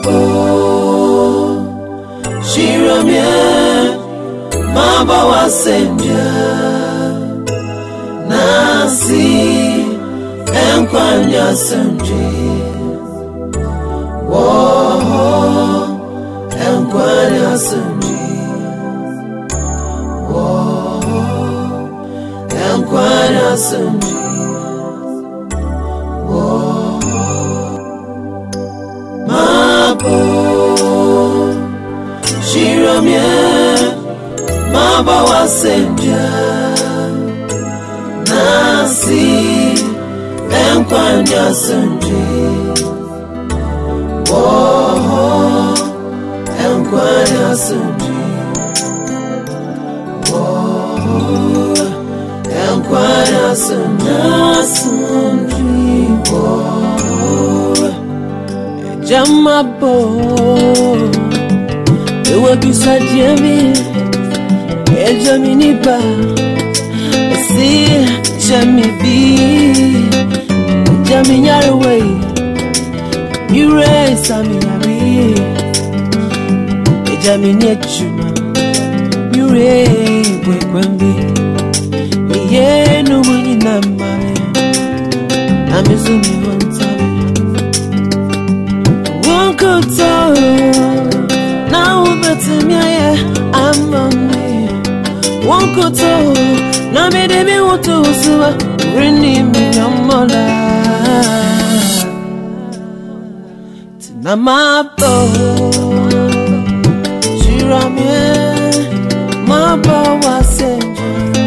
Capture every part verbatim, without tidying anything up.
Mabo Shiramye Maba wasenja Nasi Enkwanya senji Woah Enkwanya senji Woah Enkwanya senji Mabo Shiramye Maba wasenja Nasi Enkwanya senji Woah Enkwanya senji Woah Enkwanya senji Woah Jamabo Ewa bisa jemi Ejami nipa Si jami bi Jami nyarwe Yure sami yari Ejami nyechuma Yure kwe kwembi Iye numuni namame Amizumi wantabe Wankoto Now better me I'm on me Wankoto Now me de me woto suwa Rini me amola Tina mabo Shiramye Mabo wasenja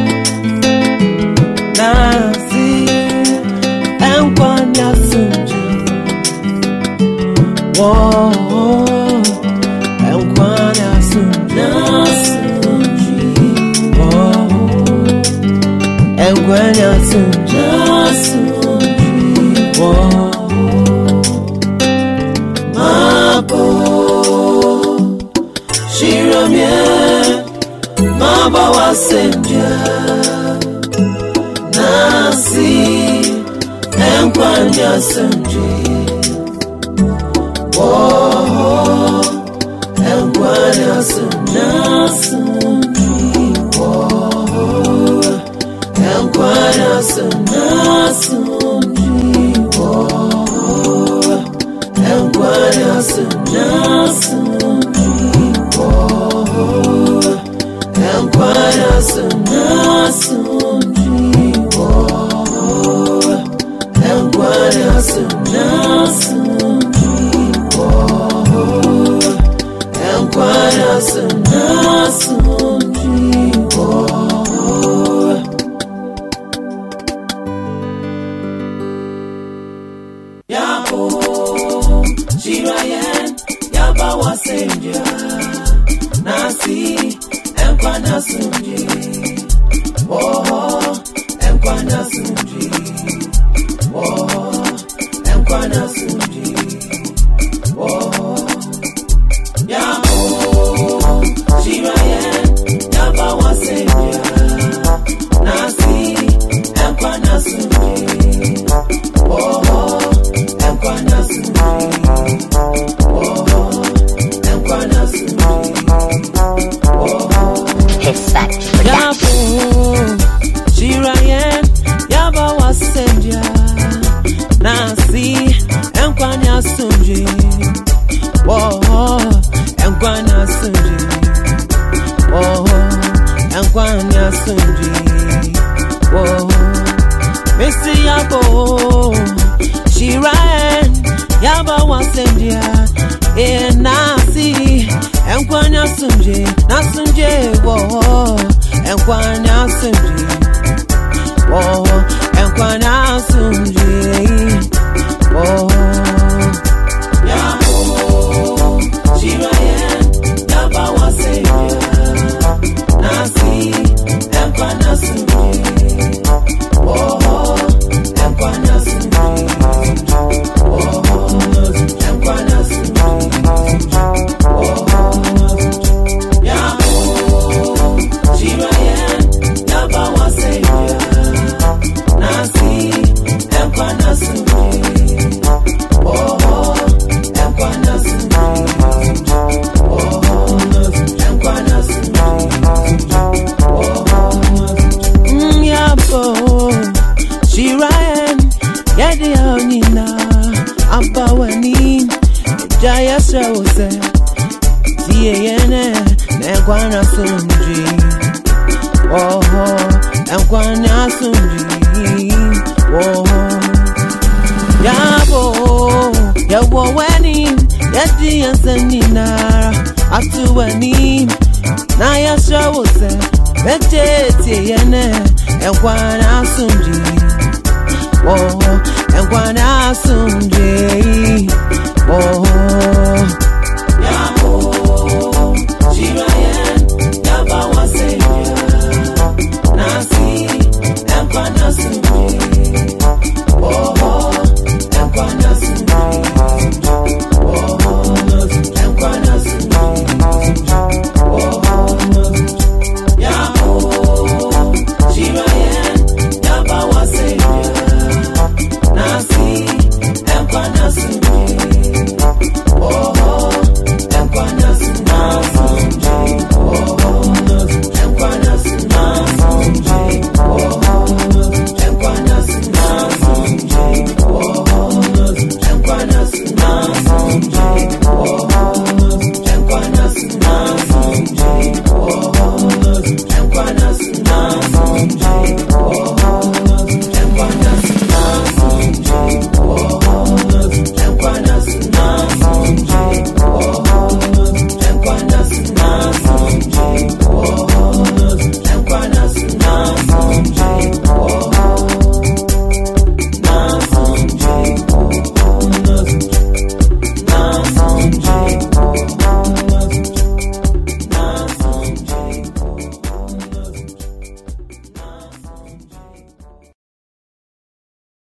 Nasi Enkwanya senja Woah Enkwanya senja Enkwanya senja Woah Mabo Shiramye Maba wasenja Nasi Enkwanya senji Woah Enkwanya senji Woah Enkwanya senji Woah Enkwanya senji Woah Enkwanya senji Woah Enkwanya senji Woah Enkwanya senji Woah Yabo Shirayen Yaba wasenja Nasi Enkwanya senji Woah Enkwanya senji Woah Enkwanya senji Woah Yabo Shirayen Yaba wasenja Nasi Enkwanya senji Woah Enkwanya senji Woah Enkwanya senji Woah Yabo Shirayen Yaba wasenja Nasi Enkwanya senji Woah Enkwanya senji Woah Enkwanya senji Woah Missy Yabo Shirayen Yaba wasenja E nasi Enkwanya senji Nasenje Woah Enkwanya senji Woah Enkwanya senji Woah Yabo Shirayen Yaba wasenja Nasi Enkwanya senji Woah Enkwanya senji Woah Enkwanya senji Woah Yabo Shirayen Yaba Jaya Shawse, Tiene, Negwana Sundri, oh, and Kwana Sundri, oh, Yabo, Yawo Wedding, Yadi and Senina, Atuani, Naya Shawse, Vete, Tiene, and Kwana Sundri, oh, and Kwana Sundri, oh.